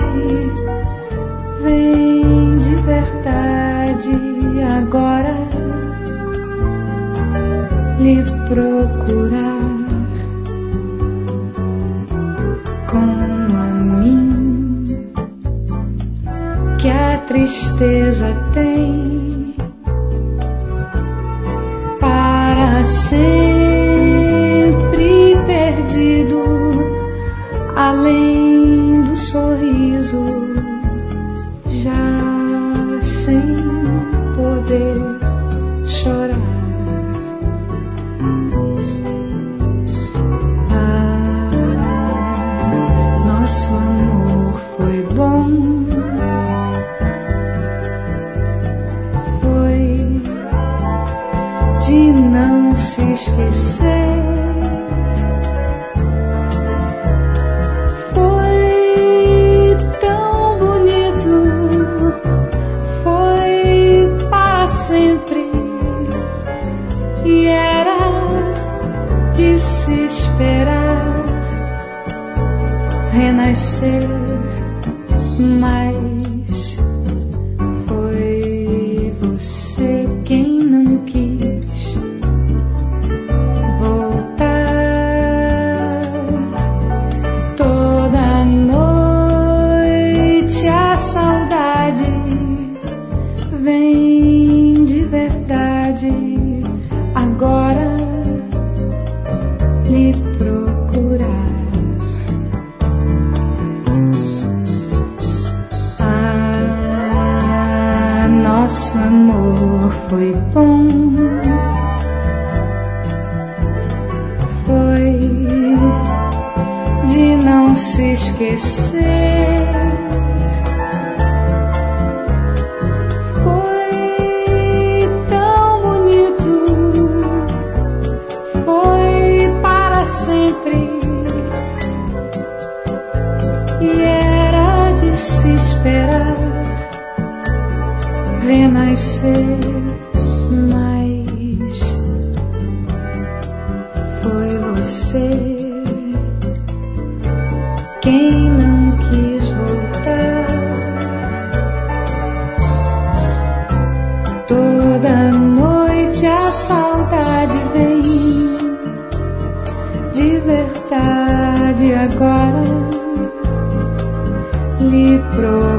vem de verdade agora lhe procurar. Como a mim, que a tristeza tem para sempre perdido, além do sorriso, já sem poder chorar. Nosso amor foi bom, foi de não se esquecer, foi tão bonito, foi para sempre, e era de se esperar renascer, mas foi você quem não quis voltar. Toda noite a saudade vem de verdade agora lhe procurar. Nosso amor foi bom, foi de não se esquecer, foi tão bonito, foi para sempre, e era de se esperar renascer, mas foi você quem não quis voltar. Toda noite a saudade vem de verdade agora lhe provar.